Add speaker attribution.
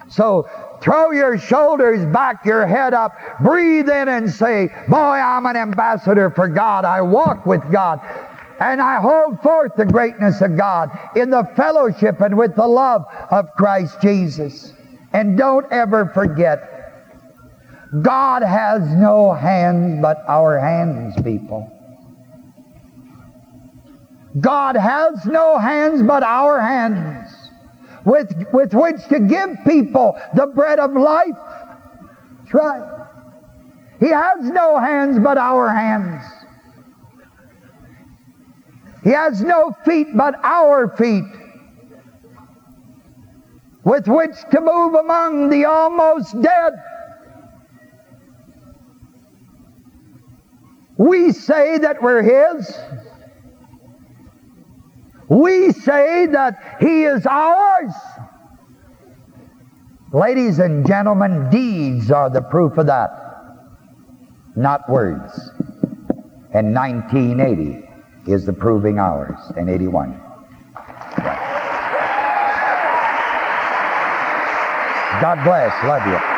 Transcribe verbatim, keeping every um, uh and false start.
Speaker 1: So throw your shoulders back, your head up, breathe in and say, boy, I'm an ambassador for God. I walk with God. And I hold forth the greatness of God in the fellowship and with the love of Christ Jesus. And don't ever forget, God has no hands but our hands, people. God has no hands but our hands with, with which to give people the bread of life. That's right. He has no hands but our hands. He has no feet but our feet with which to move among the almost dead. We say that we're His. We say that He is ours. Ladies and gentlemen, deeds are the proof of that, not words. And nineteen eighty is the proving ours, and eighty-one. God bless. Love you.